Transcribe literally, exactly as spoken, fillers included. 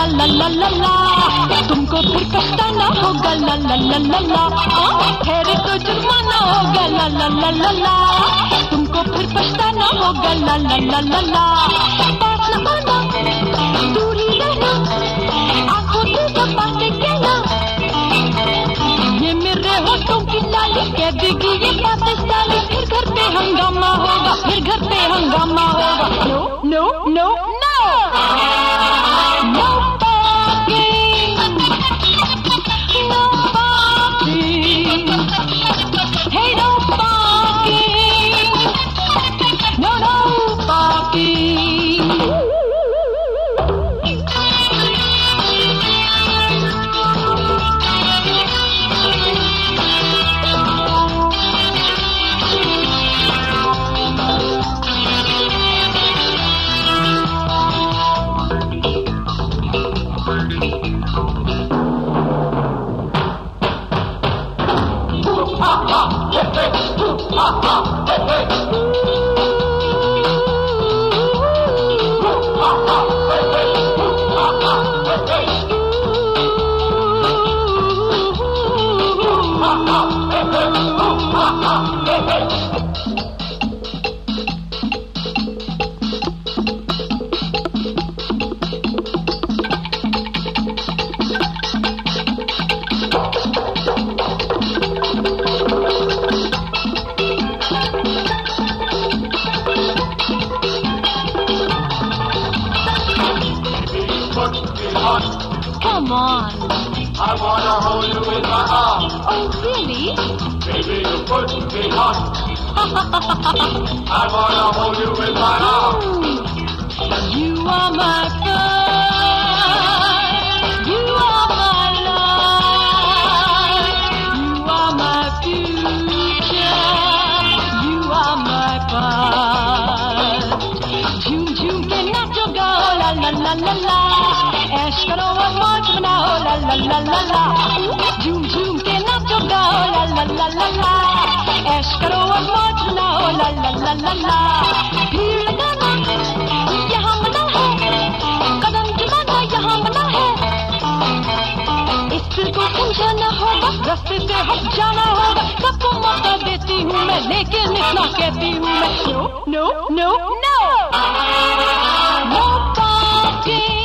ला ला ला ला, तुमको फिर पछताना होगा ला ला ला ला ला, ठहरे तो जुर्माना होगा ला ला ला ला ला, तुमको फिर पछताना होगा ला ला ला ला ला। पास न आना दूर ही रहना, आंखों से दबा के कहना, ये मेरे होठों की लाली कह देगी ये बातें सारी, फिर घर पे हंगामा होगा, फिर घर पे हंगामा होगा। No no no no no parking, no parking, hey no parking, no no parking. Come on. I wanna hold you in my arms. Oh, really? Baby, you put me on. I wanna hold you in my arms. You are my sun, you are my life, you are my future, you are my past. झूम झूम के नाचो गाओ ला ला ला ला ला, ऐश करो और मौज मनाओ ला ला ला ला ला, झूम झूम के नाचो गाओ ला ला ला ला ला, ऐश करो और मौज मनाओ ला ला ला ला ला। भीड़ लगाना यहाँ मना है, कदम जमाना यहाँ मना है, इस दिल को समझाना होगा, रास्ते से हट जाना होगा, सबको मौका देती हूँ मैं, लेकिन इतना कहती हूँ मैं, no no no no no parking.